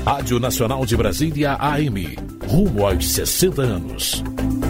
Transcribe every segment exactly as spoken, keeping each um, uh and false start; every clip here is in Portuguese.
Rádio Nacional de Brasília A M, rumo aos sessenta anos.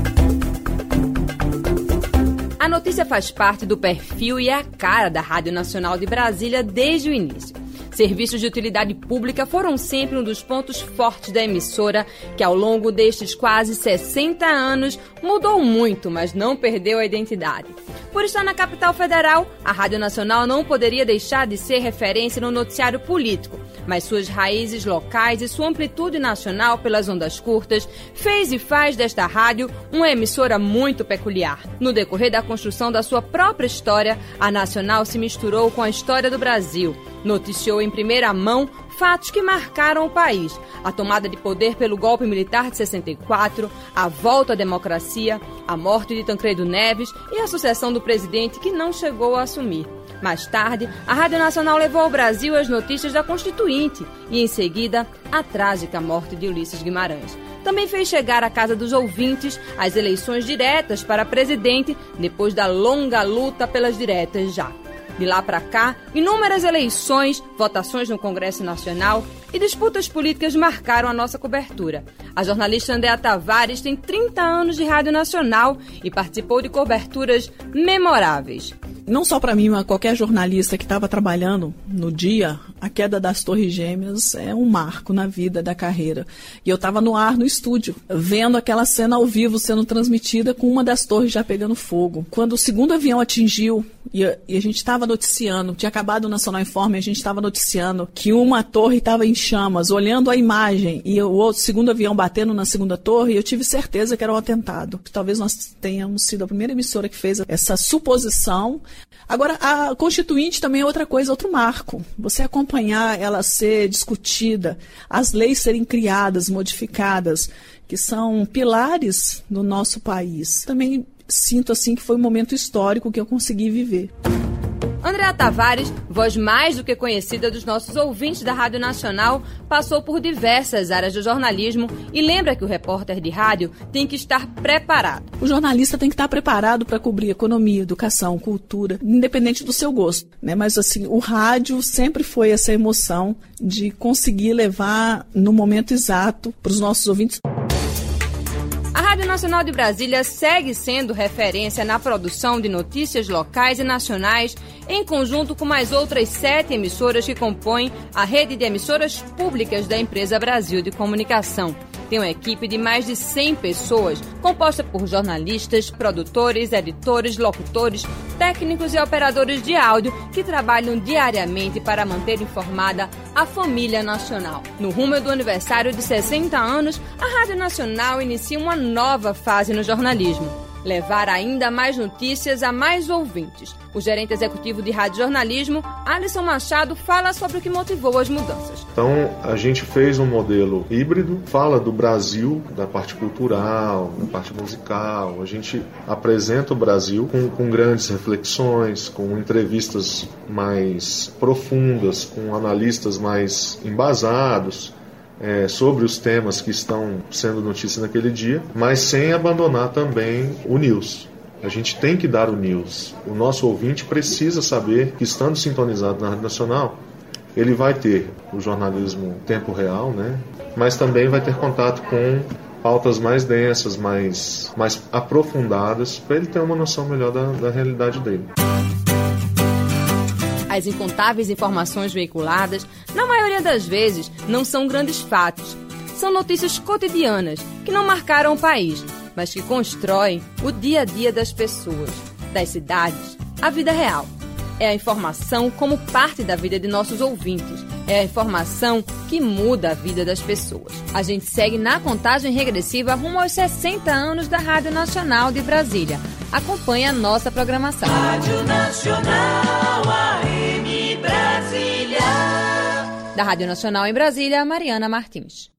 A notícia faz parte do perfil e é a cara da Rádio Nacional de Brasília desde o início. Serviços de utilidade pública foram sempre um dos pontos fortes da emissora, que ao longo destes quase sessenta anos mudou muito, mas não perdeu a identidade. Por estar na capital federal, a Rádio Nacional não poderia deixar de ser referência no noticiário político, mas suas raízes locais e sua amplitude nacional pelas ondas curtas fez e faz desta rádio uma emissora muito peculiar. No decorrer da construção da sua própria história, a Nacional se misturou com a história do Brasil, noticiou em primeira mão fatos que marcaram o país: a tomada de poder pelo golpe militar de sessenta e quatro, a volta à democracia, a morte de Tancredo Neves e a sucessão do presidente que não chegou a assumir. Mais tarde, a Rádio Nacional levou ao Brasil as notícias da Constituinte e, em seguida, a trágica morte de Ulisses Guimarães. Também fez chegar à casa dos ouvintes as eleições diretas para presidente, depois da longa luta pelas diretas já. De lá para cá, inúmeras eleições, votações no Congresso Nacional e disputas políticas marcaram a nossa cobertura. A jornalista Andréa Tavares tem trinta anos de Rádio Nacional e participou de coberturas memoráveis. Não só para mim, mas qualquer jornalista que estava trabalhando no dia, a queda das Torres Gêmeas é um marco na vida, da carreira. E eu estava no ar, no estúdio, vendo aquela cena ao vivo sendo transmitida com uma das torres já pegando fogo. Quando o segundo avião atingiu e a, e a gente estava noticiando, tinha acabado o Nacional Informe, a gente estava noticiando que uma torre estava em chamas, olhando a imagem, e o outro segundo avião batendo na segunda torre, eu tive certeza que era um atentado. Talvez nós tenhamos sido a primeira emissora que fez essa suposição. Agora, a Constituinte também é outra coisa, outro marco. Você acompanhar ela ser discutida, as leis serem criadas, modificadas, que são pilares do nosso país. Também sinto assim que foi um momento histórico que eu consegui viver. Andréa Tavares, voz mais do que conhecida dos nossos ouvintes da Rádio Nacional, passou por diversas áreas do jornalismo e lembra que o repórter de rádio tem que estar preparado. O jornalista tem que estar preparado para cobrir economia, educação, cultura, independente do seu gosto, né? Mas assim, o rádio sempre foi essa emoção de conseguir levar no momento exato para os nossos ouvintes. A Rádio Nacional de Brasília segue sendo referência na produção de notícias locais e nacionais, em conjunto com mais outras sete emissoras que compõem a rede de emissoras públicas da empresa Brasil de Comunicação. Tem uma equipe de mais de cem pessoas, composta por jornalistas, produtores, editores, locutores, técnicos e operadores de áudio que trabalham diariamente para manter informada a família nacional. No rumo do aniversário de sessenta anos, a Rádio Nacional inicia uma nova fase no jornalismo: levar ainda mais notícias a mais ouvintes. O gerente executivo de rádio jornalismo, Alisson Machado, fala sobre o que motivou as mudanças. Então, a gente fez um modelo híbrido, fala do Brasil, da parte cultural, da parte musical. A gente apresenta o Brasil com, com grandes reflexões, com entrevistas mais profundas, com analistas mais embasados, É, sobre os temas que estão sendo notícia naquele dia, mas sem abandonar também o news. A gente tem que dar o news. O nosso ouvinte precisa saber que, estando sintonizado na Rádio Nacional, ele vai ter o jornalismo tempo real, né? Mas também vai ter contato com pautas mais densas, mais, mais aprofundadas, para ele ter uma noção melhor da, da realidade dele. As incontáveis informações veiculadas, na maioria das vezes, não são grandes fatos. São notícias cotidianas que não marcaram o país, mas que constroem o dia a dia das pessoas, das cidades, a vida real. É a informação como parte da vida de nossos ouvintes. É a informação que muda a vida das pessoas. A gente segue na contagem regressiva rumo aos sessenta anos da Rádio Nacional de Brasília. Acompanhe a nossa programação. Rádio Nacional A M Brasília. Da Rádio Nacional em Brasília, Mariana Martins.